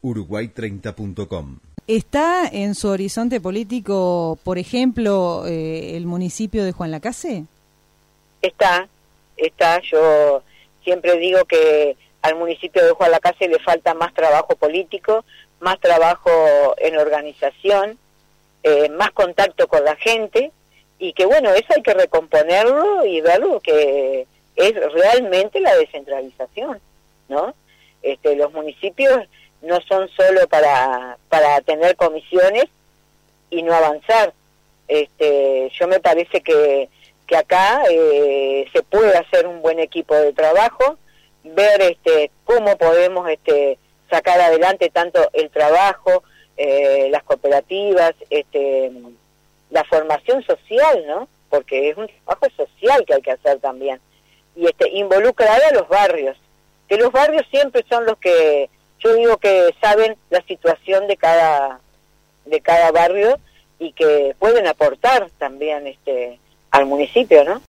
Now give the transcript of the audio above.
Uruguay30.com. ¿Está en su horizonte político, por ejemplo, el municipio de Juan Lacase? Está. Yo siempre digo que al municipio de Juan Lacase le falta más trabajo político, más trabajo en organización, más contacto con la gente, y que bueno, eso hay que recomponerlo y verlo, que es realmente la descentralización, ¿no? Los municipios no son solo para tener comisiones y no avanzar. Yo me parece que acá se puede hacer un buen equipo de trabajo, ver cómo podemos sacar adelante tanto el trabajo, las cooperativas, la formación social, ¿no? Porque es un trabajo social que hay que hacer también. Y involucrar a los barrios, que los barrios siempre son los que, yo digo, que saben la situación de cada barrio y que pueden aportar también al municipio, ¿no?